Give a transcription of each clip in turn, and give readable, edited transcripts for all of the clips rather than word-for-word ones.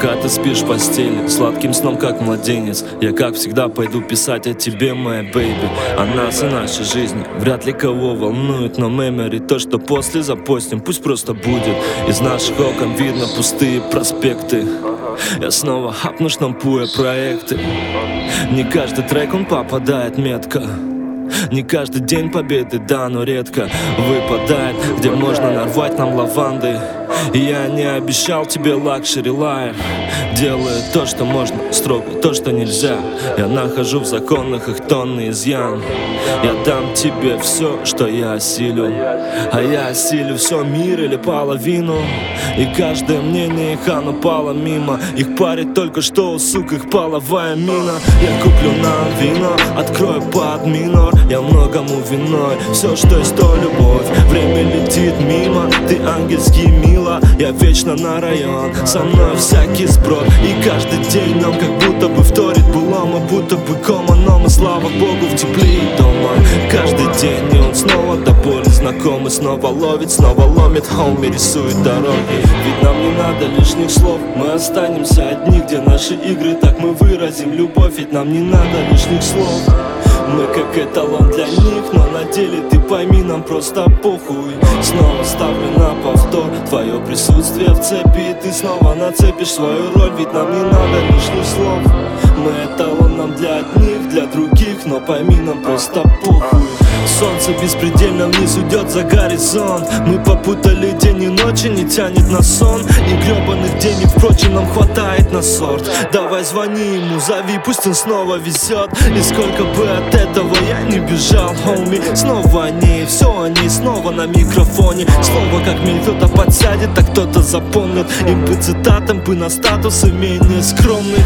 Пока ты спишь в постели, сладким сном как младенец. Я как всегда пойду писать о тебе, моя бэйби. О нас и нашей жизни вряд ли кого волнует, но мемори то, что после запостим, пусть просто будет. Из наших окон видно пустые проспекты. Я снова хапну, штампуя проекты. Не каждый трек он попадает метко. Не каждый день победы, да, но редко выпадает, где можно нарвать нам лаванды. И я не обещал тебе лакшери лайф. Делаю то, что можно, строго то, что нельзя. Я нахожу в законах их тонны изъян. Я дам тебе все, что я осилю. А я осилю все, мир или половину. И каждое мнение их, оно пало мимо. Их парит только что, у сук, их половая мина. Я куплю нам вино, открою под минор. Я многому виной, все, что есть, то любовь. Время летит мимо, ты ангельский мило. Я вечно на район, со мной всякий сброд. И каждый день нам как будто бы вторит былому, будто бы кома, но мы, слава богу, в тепле и дома. Каждый день и он снова до боли знакомый. Снова ловит, снова ломит, хоуми рисует дороги. Ведь нам не надо лишних слов, мы останемся одни. Где наши игры, так мы выразим любовь. Ведь нам не надо лишних слов. Мы как эталон для них, но на деле ты пойми, нам просто похуй. Снова ставлю на повтор твое присутствие в цепи, и ты снова нацепишь свою роль. Ведь нам не надо лишних слов. Мы эталон нам для одних, для других, но пойми, нам просто похуй. Солнце беспредельно вниз уйдет за горизонт. Мы попутали день и ночь, и не тянет на сон. И гребаных денег, впрочем, нам хватает на сорт. Давай звони ему, зови, пусть он снова везет. И сколько бы от этого я не бежал, хоуми. Снова они, все они, снова на микрофоне. Слово как мель, кто-то подсядет, а кто-то запомнит. Им бы цитатам, бы на статусы менее скромных.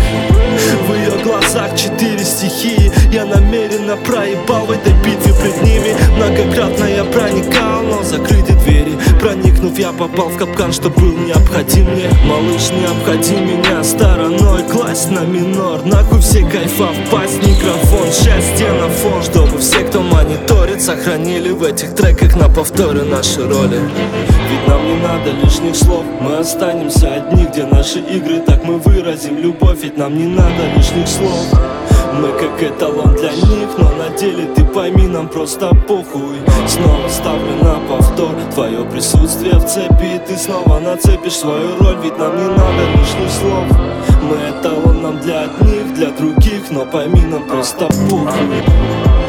В ее глазах 4 стихии. Я намеренно проебал в этой битве пред ними. Многократно я проникал, но закрыты двери. Проникнув, я попал в капкан, что был необходим мне. Малыш, не обходи меня стороной, класть на минор. Нахуй все кайфа, впасть в микрофон. Счастье на фон, чтобы все, кто мониторит, сохранили в этих треках на повторе наши роли. Ведь нам не надо лишних слов, мы останемся одни. Где наши игры, так мы выразим любовь. Ведь нам не надо лишних слов. Мы как эталон для них, но на деле ты пойми, нам просто похуй. Снова ставлю на повтор твое присутствие в цепи, и ты снова нацепишь свою роль. Ведь нам не надо лишних слов. Мы эталон нам для одних, для других, но пойми, нам просто похуй.